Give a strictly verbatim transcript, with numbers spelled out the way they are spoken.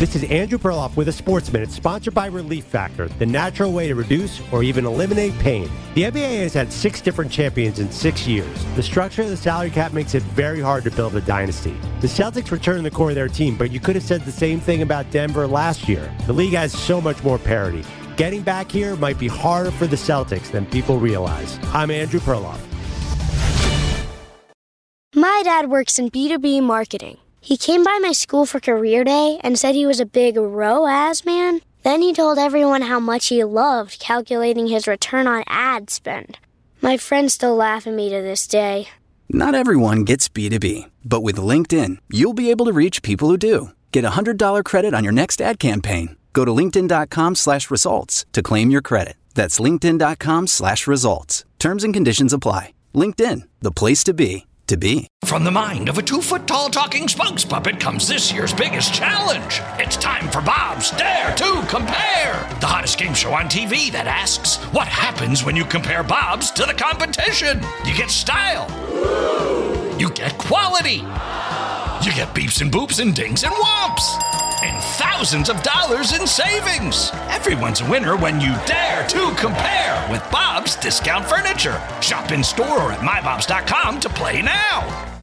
This is Andrew Perloff with a Sports Minute, sponsored by Relief Factor, the natural way to reduce or even eliminate pain. The N B A has had six different champions in six years. The structure of the salary cap makes it very hard to build a dynasty. The Celtics returned the core of their team, but you could have said the same thing about Denver last year. The league has so much more parity. Getting back here might be harder for the Celtics than people realize. I'm Andrew Perloff. My dad works in B two B marketing. He came by my school for career day and said he was a big R O A S man. Then he told everyone how much he loved calculating his return on ad spend. My friends still laugh at me to this day. Not everyone gets B two B, but with LinkedIn, you'll be able to reach people who do. Get a one hundred dollars credit on your next ad campaign. Go to linkedin.com slash results to claim your credit. That's linkedin.com slash results. Terms and conditions apply. LinkedIn, the place to be, to be. From the mind of a two-foot-tall talking spokes puppet comes this year's biggest challenge. It's time for Bob's Dare to Compare, the hottest game show on T V that asks, what happens when you compare Bob's to the competition? You get style. You get quality. You get beeps and boops and dings and whomps. And thousands of dollars in savings. Everyone's a winner when you dare to compare with Bob's Discount Furniture. Shop in store or at my bobs dot com to play now.